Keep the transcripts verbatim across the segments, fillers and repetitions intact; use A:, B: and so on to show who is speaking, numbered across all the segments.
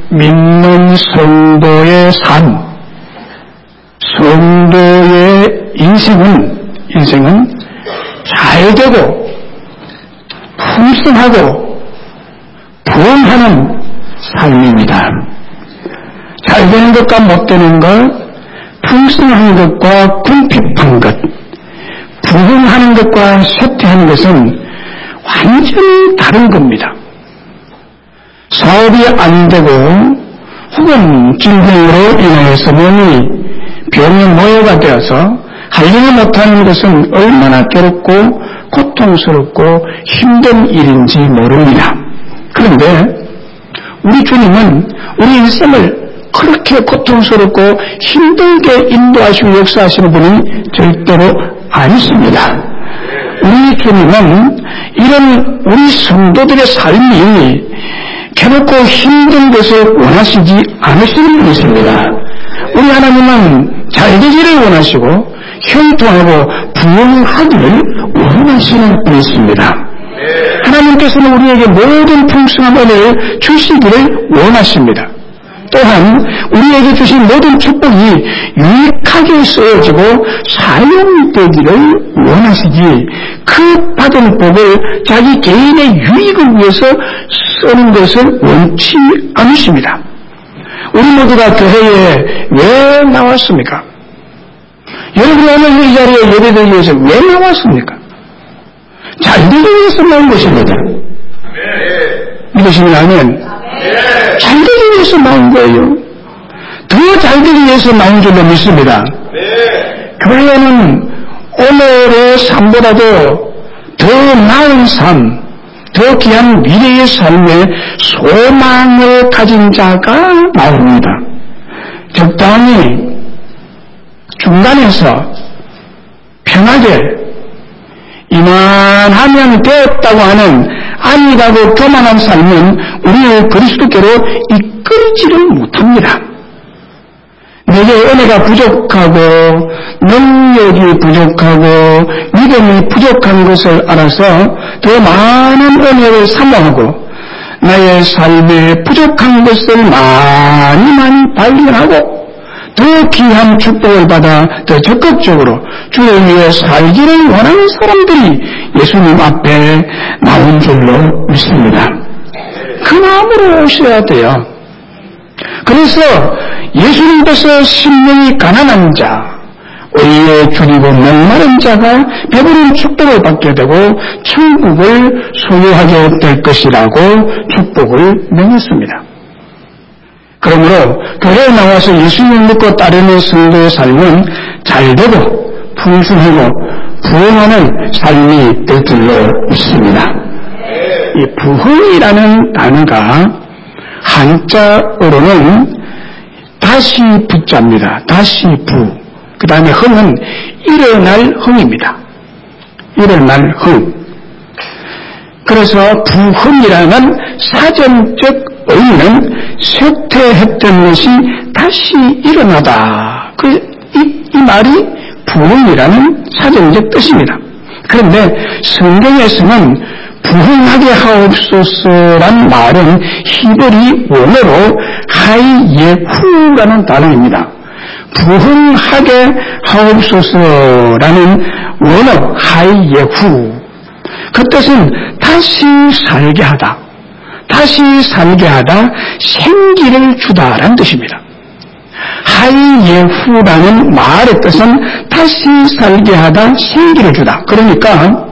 A: 믿는 성도의 삶, 성도의 인생은, 인생은 잘되고 풍성하고 부흥하는 삶입니다. 잘되는 것과 못되는 것, 풍성한 것과 궁핍한 것, 부흥하는 것과 쇠퇴하는 것은 완전히 다른 겁니다. 사업이 안 되고 혹은 질병으로 인해서 몸이 병의 모여가 되어서 할 일을 못하는 것은 얼마나 괴롭고 고통스럽고 힘든 일인지 모릅니다. 그런데 우리 주님은 우리 인생을 그렇게 고통스럽고 힘들게 인도하시고 역사하시는 분이 절대로 아니십니다. 우리 주님은 이런 우리 성도들의 삶이 괴롭고 힘든 것을 원하시지 않으시는 분이십니다. 우리 하나님은 잘되기를 원하시고 형통하고 부흥하기를 원하시는 분이십니다. 하나님께서는 우리에게 모든 풍성한 은혜를 주시기를 원하십니다. 또한 우리에게 주신 모든 축복이 유익하게 쓰여지고 사용되기를 원하시지 그 받은 복을 자기 개인의 유익을 위해서 쓰는 것을 원치 않으십니다. 우리 모두가 교회에 왜 나왔습니까? 여러분이 오늘 이 자리에 예배드리기 위해서 왜 나왔습니까? 잘되기 위해서 나온 것입니다. 믿으시면 잘되기 위해서 나온 거예요. 더 잘되기 위해서 나온 줄로 믿습니다. 교회는 오늘의 삶보다도 더 나은 삶, 더 귀한 미래의 삶에 소망을 가진 자가 나옵니다. 적당히 중간에서 편하게 이만하면 되었다고 하는 안일하고 교만한 삶은 우리를 그리스도께로 이끌지를 못합니다. 내게 은혜가 부족하고 능력이 부족하고 믿음이 부족한 것을 알아서 더 많은 은혜를 사모하고 나의 삶에 부족한 것을 많이 많이 발견하고 더 귀한 축복을 받아 더 적극적으로 주를 위해 살기를 원하는 사람들이 예수님 앞에 나온 줄로 믿습니다. 그 마음으로 오셔야 돼요. 그래서 예수님께서 심령이 가난한 자, 의에 줄이고 목마른 자가 배부른 축복을 받게 되고 천국을 소유하게 될 것이라고 축복을 명했습니다. 그러므로 교회에 나와서 예수님을 믿고 따르는 성도의 삶은 잘되고 풍성하고 부흥하는 삶이 될 줄로 믿습니다. 이 부흥이라는 단어가 한자어로는 다시 부자입니다. 다시 부. 그 다음에 흥은 일어날 흥입니다. 일어날 흥. 그래서 부흥이라는 사전적 의미는 쇠퇴했던 것이 다시 일어나다. 그, 이, 이 말이 부흥이라는 사전적 뜻입니다. 그런데 성경에서는 부흥하게 하옵소서란 말은 히브리 원어로 하이예후라는 단어입니다. 부흥하게 하옵소서라는 원어 하이예후. 그 뜻은 다시 살게 하다. 다시 살게 하다, 생기를 주다라는 뜻입니다. 하이예후라는 말의 뜻은 다시 살게 하다, 생기를 주다. 그러니까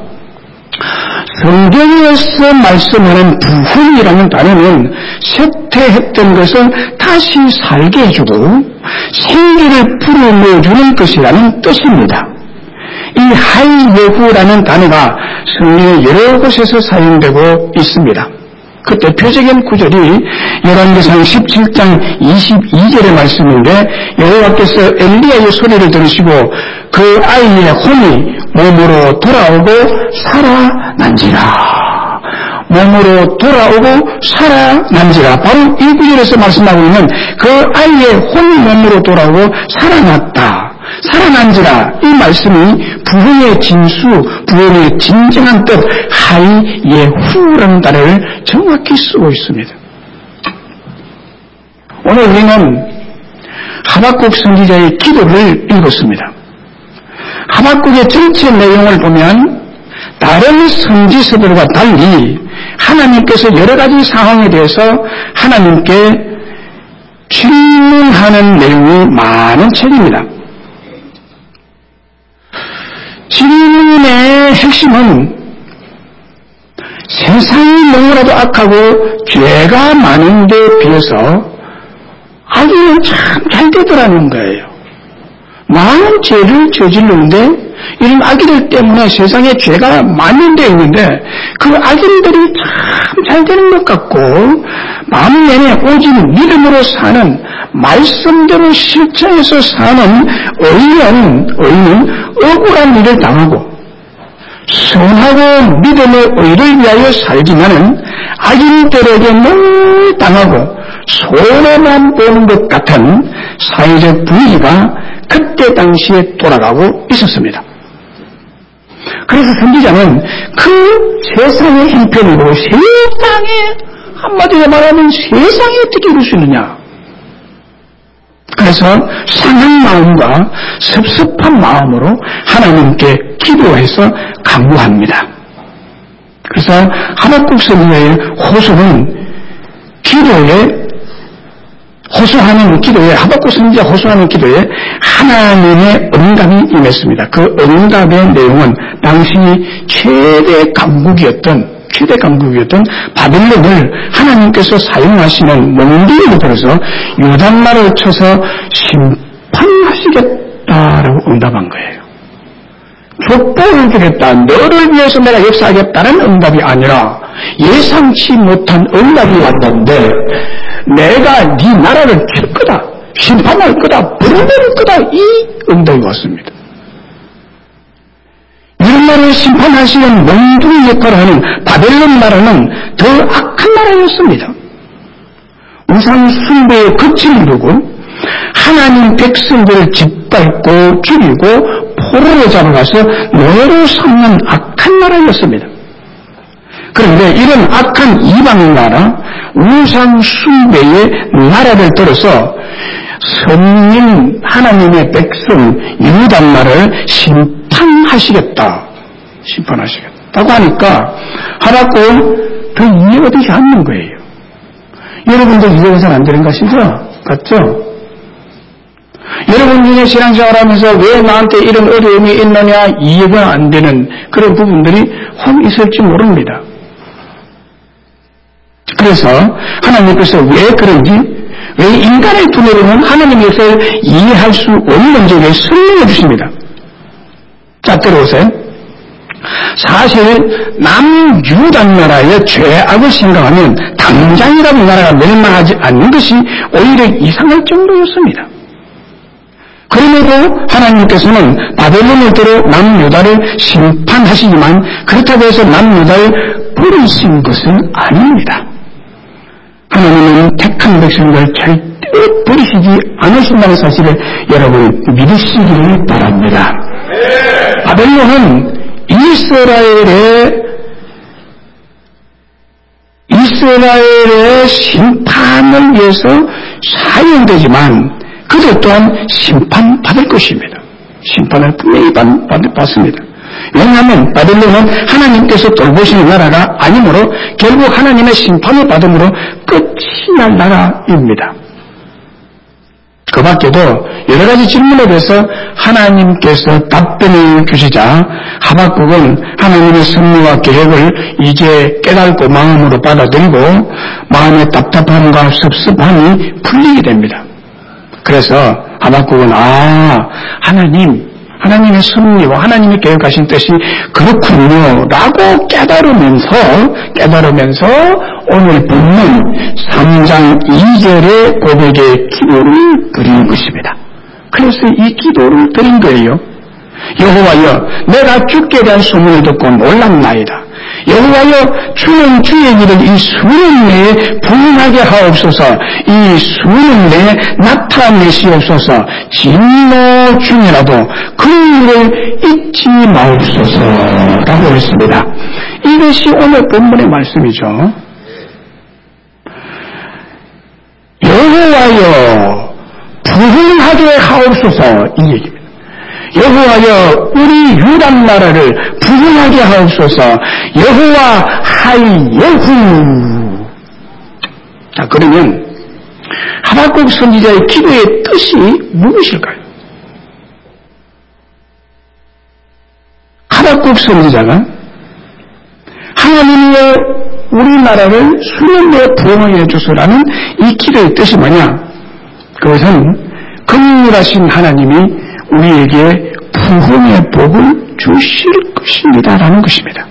A: 성경에서 말씀하는 부흥이라는 단어는 쇠퇴했던 것을 다시 살게 해주고 생기를 불어넣어주는 것이라는 뜻입니다. 이 하이예후라는 단어가 성경의 여러 곳에서 사용되고 있습니다. 그 대표적인 구절이 열왕기상 십칠 장 이십이 절의 말씀인데 여호와께서 엘리야의 소리를 들으시고 그 아이의 혼이 몸으로 돌아오고 살아난지라. 몸으로 돌아오고 살아난지라. 바로 이 구절에서 말씀하고 있는 그 아이의 혼이 몸으로 돌아오고 살아났다. 살아난지라. 이 말씀이 부흥의 진수, 부흥의 진정한 뜻 하이예후라는 단어를 정확히 쓰고 있습니다. 오늘 우리는 하박국 선지자의 기도를 읽었습니다. 하박국의 전체 내용을 보면 다른 선지서들과 달리 하나님께서 여러 가지 상황에 대해서 하나님께 질문하는 내용이 많은 책입니다. 질문의 핵심은 세상이 너무나도 악하고 죄가 많은 데 비해서 악인은 참 잘 되더라는 거예요. 많은 죄를 저지르는데 이런 악인들 때문에 세상에 죄가 많은 데 있는데 그 악인들이 참 잘 되는 것 같고 반면에 오직 믿음으로 사는 말씀대로 실천해서 사는 의인은, 의인은 억울한 일을 당하고 선하고 믿음의 의를 위하여 살지만은 악인들에게 늘 당하고 손해만 보는 것 같은 사회적 분위기가 그때 당시에 돌아가고 있었습니다. 그래서 선지자는 그 세상의 형편을 보고 세상에 한마디로 말하면 세상에 어떻게 이럴 수 있느냐. 그래서 상한 마음과 섭섭한 마음으로 하나님께 기도해서 간구합니다. 그래서 하박국 선지자의 호소는 기도에 호소하는 기도에 하박국 선지자 호소하는 기도에 하나님의 응답이 임했습니다. 그 응답의 내용은 당시 최대 강국이었던 최대 강국이었던 바벨론을 하나님께서 사용하시는 몽디를 들어서 유단말을 쳐서 심판하시겠다라고 응답한 거예요. 족보를 주겠다. 너를 위해서 내가 역사하겠다는 응답이 아니라 예상치 못한 응답이 왔는데 내가 네 나라를 칠 거다. 심판할 거다. 불을 내릴 거다. 이 응답이 왔습니다. 이런 나라를 심판하시는 몽둥이 역할을 하는 바벨론 나라는 더 악한 나라였습니다. 우상 숭배에 거침을 두고 하나님 백성들을 짓밟고 죽이고 포로로 잡아가서 노예로 삼는 악한 나라였습니다. 그런데 이런 악한 이방 나라, 우상 숭배의 나라를 들어서 선민 하나님의 백성 유단나라를 심판하시겠다. 심판하시겠다고 하니까 하박국은 더 이해가 되지 않는 거예요. 여러분도 이해가 잘 안 되는 것이죠? 맞죠? 여러분 중에 신앙생활 하면서 왜 나한테 이런 어려움이 있느냐 이해가 안 되는 그런 부분들이 확 있을지 모릅니다. 그래서 하나님께서 왜 그런지, 왜 인간의 두뇌로는 하나님의 것을 이해할 수 없는지 왜 설명해 주십니다. 자, 들어보세요. 사실 남유단 나라의 죄악을 생각하면 당장이라도 나라가 멸망하지 않는 것이 오히려 이상할 정도였습니다. 그럼에도 하나님께서는 바벨론을 들어 남유다를 심판하시지만 그렇다고 해서 남유다를 버리신 것은 아닙니다. 하나님은 택한 백성을 절대 버리시지 않으신다는 사실을 여러분 믿으시기를 바랍니다. 바벨론은 이스라엘의 이스라엘의 심판을 위해서 사용되지만 그들 또한 심판받을 것입니다. 심판을 분명히 받습니다. 왜냐하면 바벨론은 하나님께서 돌보시는 나라가 아니므로 결국 하나님의 심판을 받음으로 끝이 날 나라입니다. 그 밖에도 여러 가지 질문에 대해서 하나님께서 답변을 주시자 하박국은 하나님의 섭리와 계획을 이제 깨닫고 마음으로 받아들이고 마음의 답답함과 섭섭함이 풀리게 됩니다. 그래서 하박국은 아 하나님 하나님의 섭리와 하나님이 계획하신 뜻이 그렇군요 라고 깨달으면서 깨달으면서 오늘 본문 삼 장 이 절의 고백의 기도를 드린 것입니다. 그래서 이 기도를 드린 거예요. 여호와여 내가 주께 대한 소문을 듣고 놀랐나이다. 여호와여 주는 주의 일을 이 수년 내에 부응하게 하옵소서. 이 수년 내에 나타내시옵소서. 진노 중이라도 그 일을 잊지 마옵소서 라고 했습니다. 이것이 오늘 본문의 말씀이죠. 여호와여 여호와여 부흥하게 하옵소서 이 얘기입니다. 여호와여 우리 유다 나라를 부흥하게 하옵소서. 여호와 하이예후. 자, 그러면 하박국 선지자의 기도의 뜻이 무엇일까요? 하박국 선지자가 하나님의 우리나라를 수년내에 부흥하게 해주소라는 이 기도의 뜻이 뭐냐? 그것은 긍휼하신 하나님이 우리에게 부흥의 복을 주실 것입니다라는 것입니다.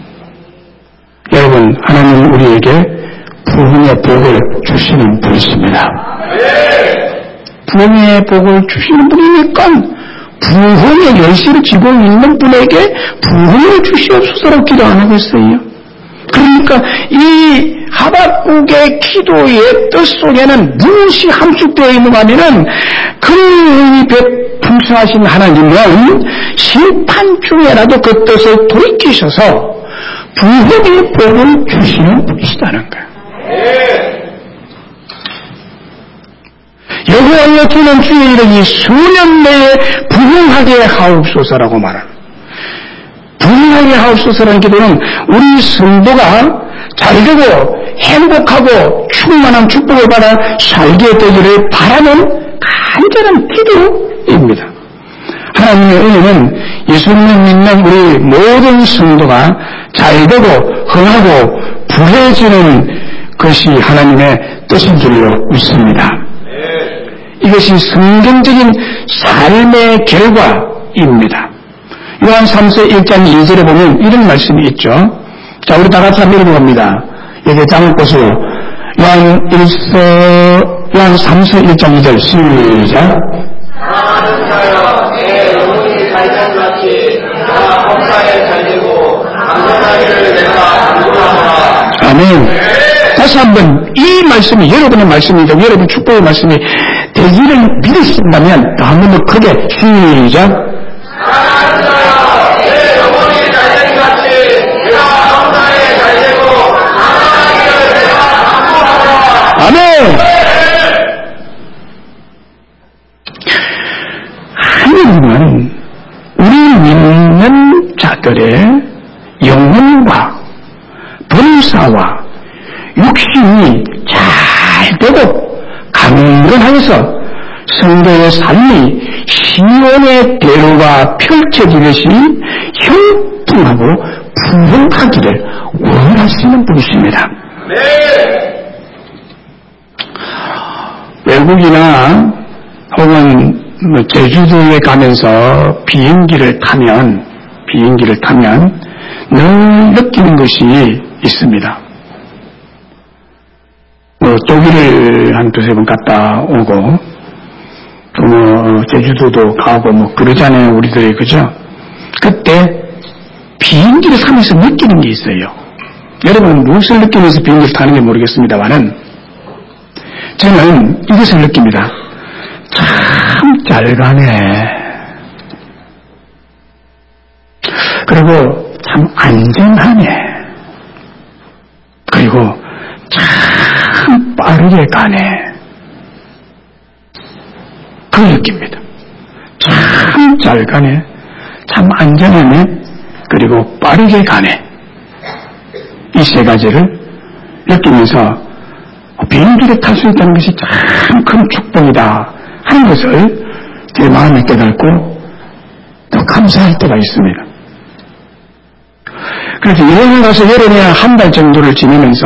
A: 여러분, 하나님 우리에게 부흥의 복을 주시는 분이십니다. 부흥의 복을 주시는 분이니까 부흥의 열쇠를 쥐고 있는 분에게 부흥을 주시옵소서라고 기도 안 하고 있어요. 그러니까 이 하박국의 기도의 뜻 속에는 무엇이 함축되어 있는가 하면은 긍휼히 풍성하신 하나님은 심판 중에라도 그 뜻을 돌이키셔서 부흥의 복을 주시는 분이시다는 거예요. 여호와여 주는 주의 이름이 수년 내에 부흥하게 하옵소서라고 말합니다. 부흥하게 하옵소서라는 기도는 우리 성도가 잘되고 행복하고 충만한 축복을 받아 살게 되기를 바라는 간절한 기도입니다. 하나님의 은혜는 예수님을 믿는 우리 모든 성도가 잘되고 흥하고 부해지는 것이 하나님의 뜻인 줄로 믿습니다. 이것이 성경적인 삶의 결과입니다. 요한 삼 서 일 장 이 절에 보면 이런 말씀이 있죠. 자, 우리 다 같이 한번 읽어봅니다. 여기 장을 보세요. 요한 일 서, 요한 삼 서 일 장 이 절 시작.
B: 사랑하는 자여, 내 영혼이 달장같이 내가 범사에 잘되고 안전하기를 내가 간구하노라.
A: 아멘. 다시 한번 이 말씀이 여러분의 말씀이고 여러분 축복의 말씀이 되기를 믿으신다면 또 한 번 더 크게 시작.
B: 사랑하는 자여, 내 영혼이 달장같이 내가 범사에 잘되고 안전하기를 내가 간구하노라.
A: 아멘. 하나님은 우리 믿는 자들의 영혼과 범사와 육신이 잘 되고 강건하여서 성도의 삶이 시온의 대로가 펼쳐지듯이 형통하고 부흥하기를 원하시는 분이십니다.
B: 네.
A: 외국이나 혹은 제주도에 가면서 비행기를 타면 비행기를 타면 늘 느끼는 것이 있습니다. 뭐 독일을 한 두세 번 갔다 오고 또 뭐 제주도도 가고 뭐 그러잖아요 우리들이. 그죠? 그때 비행기를 타면서 느끼는 게 있어요. 여러분은 무엇을 느끼면서 비행기를 타는지 모르겠습니다만은 저는 이것을 느낍니다. 참 잘 가네. 그리고 참 안전하네. 그리고 참 빠르게 가네. 그 느낍니다. 참 잘 가네. 참 안전하네. 그리고 빠르게 가네. 이 세 가지를 느끼면서 비행기를 탈 수 있다는 것이 참 큰 축복이다 하는 것을 제 마음에 깨닫고 또 감사할 때가 있습니다. 그래서 여행을 가서 여름에 한 달 정도를 지내면서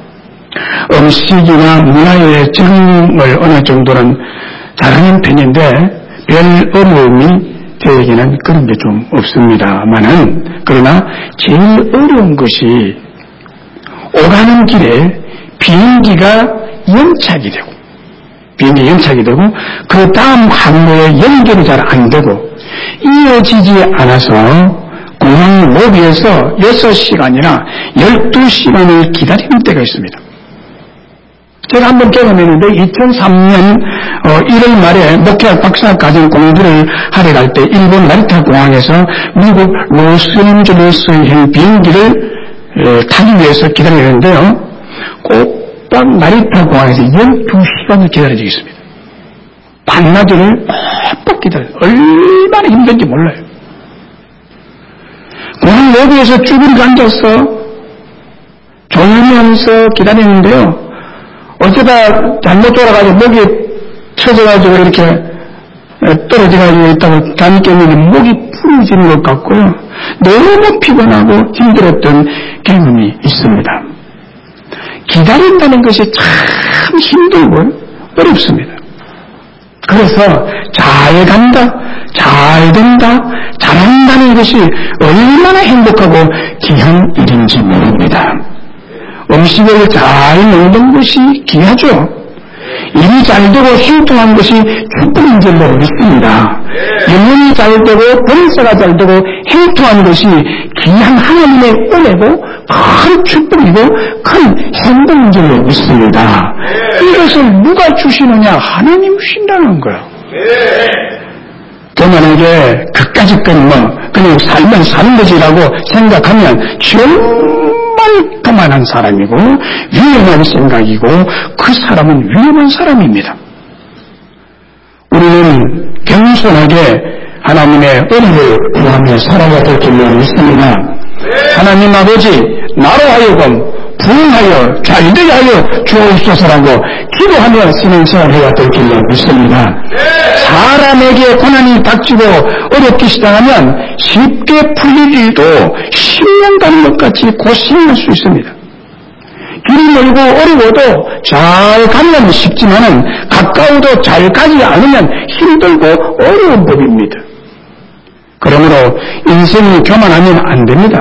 A: 음식이나 문화의 적응을 어느 정도는 잘하는 편인데 별 어려움이 저에게는 그런 게 좀 없습니다만은 그러나 제일 어려운 것이 오가는 길에 비행기가 연착이 되고 비행기 연착이 되고 그 다음 항로에 연결이 잘 안 되고 이어지지 않아서 공항 로비에서 여섯 시간이나 열두 시간을 기다리는 때가 있습니다. 제가 한번 경험했는데 이천삼 년 어, 일월 말에 목회학 박사 과정 공부를 하러 갈 때 일본 나리타 공항에서 미국 로스앤젤레스행 비행기를 에, 타기 위해서 기다리는데요. 꼭 딱 나리타 공항에서 열두 시간을 기다려지겠습니다. 반나절을 빡 기다려요. 얼마나 힘든지 몰라요. 공항 로비에서 쭈그리고 앉아서 졸면서 기다리는데요. 어쩌다 잘못 돌아가지고 목이 쳐져가지고 이렇게 떨어져가지고 있다고 잠이 깨면 목이 부러지는 것 같고요. 너무 피곤하고 힘들었던 경험이 있습니다. 기다린다는 것이 참 힘들고 어렵습니다. 그래서 잘 간다, 잘 된다, 잘한다는 것이 얼마나 행복하고 귀한 일인지 모릅니다. 음식을 잘 먹는 것이 귀하죠. 일이 잘 되고 형통한 것이 축복인 줄로 믿습니다. 영혼이 잘 되고 범사가 잘 되고 형통한 것이 귀한 하나님의 은혜고 큰 축복이고 큰 행복인 줄로 믿습니다. 이것을 누가 주시느냐? 하나님 주신다는 거예요. 저만에게 그까짓 건 뭐 그냥 살면 사는 것이라고 생각하면 정말 그만한 사람이고 위험한 생각이고 그 사람은 위험한 사람입니다. 우리는 겸손하게 하나님의 은혜를 구하며 살아야 될 줄로 믿습니다. 하나님 아버지, 나로 하여금 부흥하여 잘되게 하여 주옵소서라고 기도하며 신앙생활을 해야 될 줄로 믿습니다. 사람에게 고난이 닥치고 어렵기 시작하면 쉽게 풀리지도 십 년 가는 것 같이 고생할 수 있습니다. 길이 멀고 어려워도 잘 가면 쉽지만은 가까워도 잘 가지 않으면 힘들고 어려운 법입니다. 그러므로 인생이 교만하면 안 됩니다.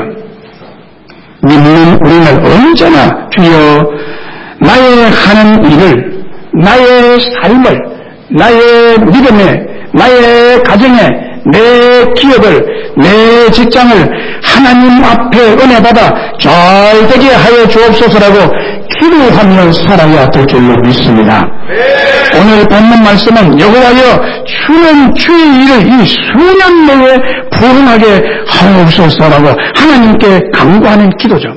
A: 믿는 우리는 언제나 주여 나의 하는 일을, 나의 삶을, 나의 믿음에, 나의 가정에, 내 기업을, 내 직장을 하나님 앞에 은혜받아 잘되게 하여 주옵소서라고 기도하며 살아야 될 줄로 믿습니다. 오늘 본문 말씀은 여호와여 주는 주의 일을 이 수년 내에 부흥하게 하옵소서라고 하나님께 간구하는 기도죠.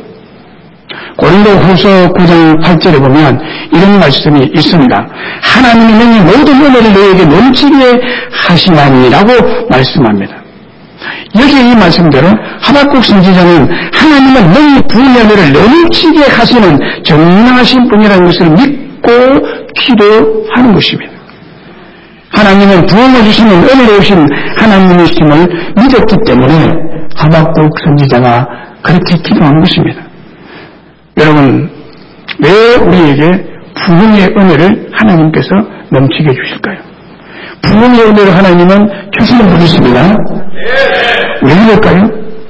A: 고린도후서 구 장 팔 절에 보면 이런 말씀이 있습니다. 하나님이 너희 모든 은혜를 너에게 넘치게 하시나니라고 말씀합니다. 여기 이 말씀대로 하박국 선지자는 하나님은 너희 부흥의 은혜를 넘치게 하시는 정량하신 분이라는 것을 믿고 기도하는 것입니다. 하나님은 부흥을 주시는 은혜로우신 하나님이심을 믿었기 때문에 하박국 선지자가 그렇게 기도한 것입니다. 여러분, 왜 우리에게 부흥의 은혜를 하나님께서 넘치게 해주실까요? 부흥의 은혜를 하나님은 주시는 분이십니다. 왜 그럴까요?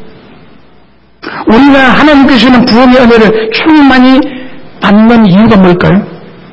A: 우리가 하나님께서 주시는 부흥의 은혜를 충만히 받는 이유가 뭘까요?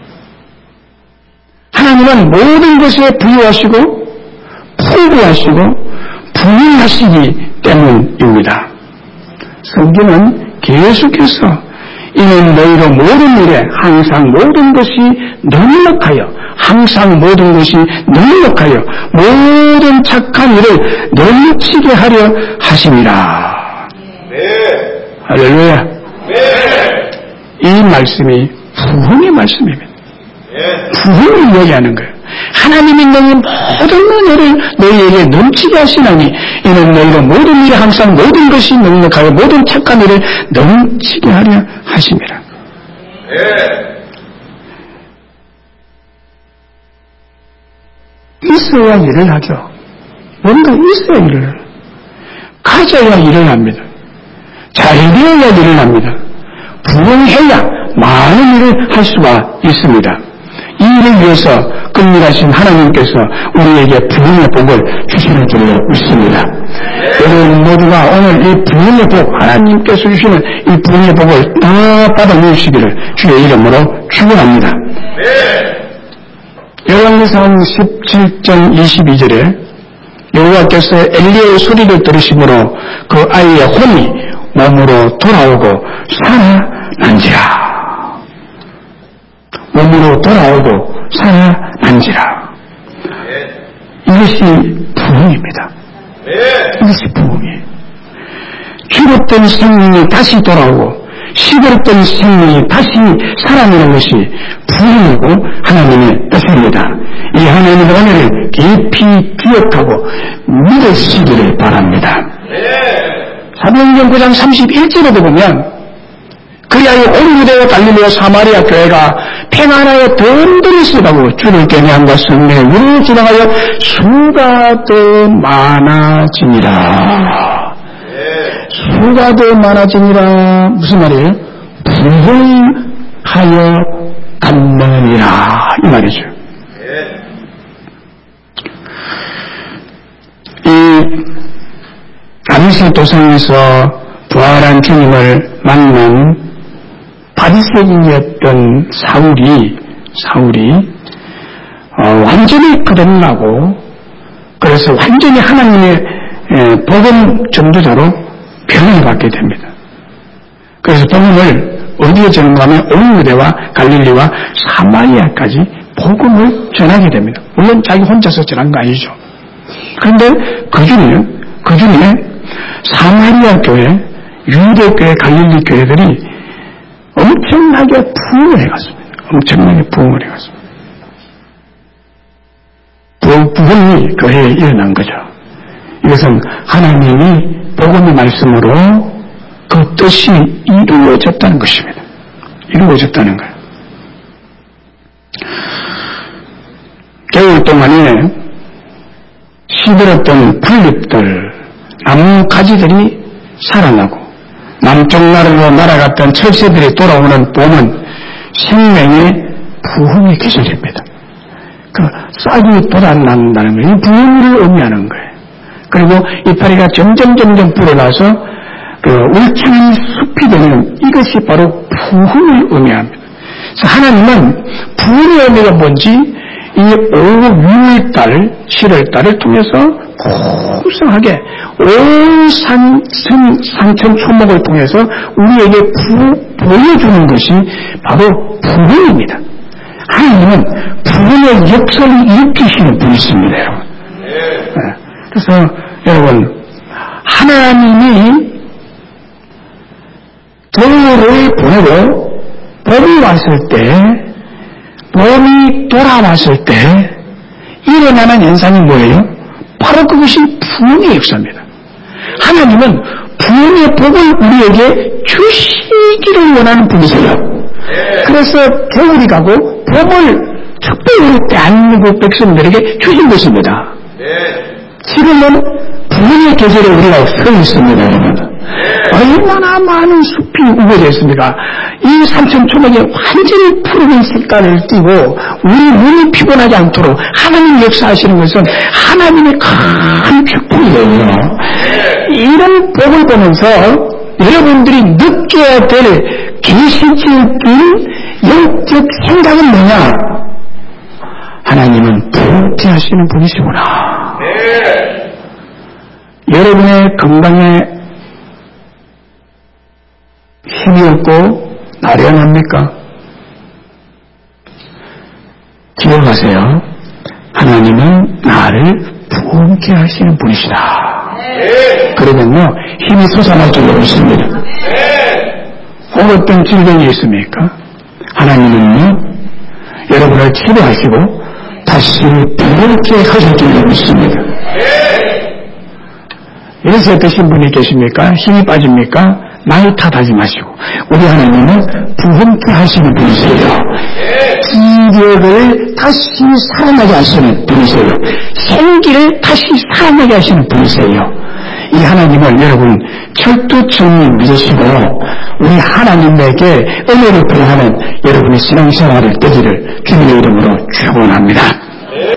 A: 하나님은 모든 것에 부유하시고 풍부하시고 부유하시기 때문입니다. 성경은 계속해서 이는 너희로 모든 일에 항상 모든 것이 넉넉하여 항상 모든 것이 넉넉하여 모든 착한 일을 넘치게 하려 하심이라.
B: 네.
A: 할렐루야.
B: 네.
A: 이 말씀이 부흥의 말씀입니다.
B: 네.
A: 부흥을 얘기하는 거예요. 하나님이 너희 모든 은혜를 너희에게 넘치게 하시나니 이는 너희로 모든 일에 항상 모든 것이 넉넉하여 모든 착한 일을 넘치게 하려 하심이라.
B: 네.
A: 있어야 일을 하죠. 뭔가 있어야 일을 해요. 가져야 일을 합니다. 잘 되어야 일을 합니다. 부흥해야 많은 일을 할 수가 있습니다. 이 일을 위해서 긍휼하신 하나님께서 우리에게 부흥의 복을 주시는 줄로 믿습니다. 여러분 모두가 오늘 이 부흥의 복, 하나님께서 주시는 이 부흥의 복을 다 받아주시기를 주의 이름으로 축원합니다. 열왕기상 십칠 장 이십이 절에 여호와께서 엘리야의 소리를 들으심으로 그 아이의 혼이 몸으로 돌아오고 살아난지라. 몸으로 돌아오고 살아난지라. 이것이 부흥입니다. 이것이 부흥이에요. 죽었던 성령이 다시 돌아오고 시들었던 생명이 다시 살아나는 것이 부흥이고 하나님의 뜻입니다. 이 하나님의 은혜를 깊이 기억하고 믿으시기를 바랍니다. 사도행전 구 장 삼십일 절에도 보면 그리하여 온 유대와 갈릴리와 사마리아 교회가 평안하여 든든히 쓰다고 주를 경외함과 성령의 위로 지나가여 수가 더 많아지니라. 수가 더 많아지니라. 무슨 말이에요? 부흥하여 갔느니라 이 말이죠. 이 다윗의 도성에서 부활한 주님을 만난 바리새인이었던 사울이 사울이 어, 완전히 거듭나고 그래서 완전히 하나님의 에, 복음 전도자로 변화를 받게 됩니다. 그래서 복음을 어디에 전하면 온 유대와 갈릴리와 사마리아까지 복음을 전하게 됩니다. 물론 자기 혼자서 전한 거 아니죠. 그런데 그 중에 그 중에 사마리아 교회, 유대 교회, 갈릴리 교회들이 엄청나게 부흥을 해갔습니다. 엄청나게 부흥을 해갔습니다. 부, 부흥이 교회에 일어난 거죠. 이것은 하나님이 복음의 말씀으로 그 뜻이 이루어졌다는 것입니다. 이루어졌다는 거예요. 겨울 동안에 시들었던 풀잎들, 나무 가지들이 살아나고 남쪽 나라로 날아갔던 철새들이 돌아오는 봄은 생명의 부흥의 계절입니다. 그 싹이 돋아난다는 거예요. 이 부흥을 의미하는 거예요. 그리고 이파리가 점점 점점 불어나서 그 울창한 숲이 되는 이것이 바로 부흥을 의미합니다. 그래서 하나님은 부흥의 의미가 뭔지 이 오, 유월달, 칠월달을 통해서 풍성하게 온 산, 산, 산천 초목을 통해서 우리에게 부, 보여주는 것이 바로 부흥입니다. 하나님은 부흥의 역사를 일으키시는 분이십니다, 여러분. 네. 그래서 여러분, 하나님이 겨울을 보내고 봄이 왔을 때, 봄이 돌아왔을 때 일어나는 현상이 뭐예요? 바로 그것이 부흥의 역사입니다. 하나님은 부흥의 복을 우리에게 주시기를 원하는 분이세요. 그래서 겨울이 가고 봄을 특별히 대한민국 백성들에게 주신 것입니다. 지금은 부흥의 계절에 우리가 서 있습니다, 여러분. 얼마나 많은 숲이 우거져 있습니까? 이 삼천 초목이 완전히 푸른 색깔을 띠고 우리 눈이 피곤하지 않도록 하나님 역사하시는 것은 하나님의 큰 축복이에요. 이런 복을 보면서 여러분들이 느껴야 될 계시적인 영적 생각은 뭐냐? 하나님은 부흥케 하시는 분이시구나. 여러분의 건강에 힘이 없고 나련합니까? 기억하세요. 하나님은 나를 부흥케 하시는 분이시다. 네. 그러면요 힘이 솟아날 줄로 있습니다. 네. 어떤 질병이 있습니까? 하나님은요 여러분을 치료하시고 다시 부흥케 하실 줄로 있습니다. 네. 연세 드신 분이 계십니까? 힘이 빠집니까? 나이 탓하지 마시고 우리 하나님은 부흥케 하시는 분이세요. 기력을 다시 살아나게 하시는 분이세요. 생기를 다시 살아나게 하시는 분이세요. 이 하나님을 여러분 철두철미 믿으시고 우리 하나님에게 은혜를 구하는 여러분의 신앙생활을 되기를 주님의 이름으로 축원합니다.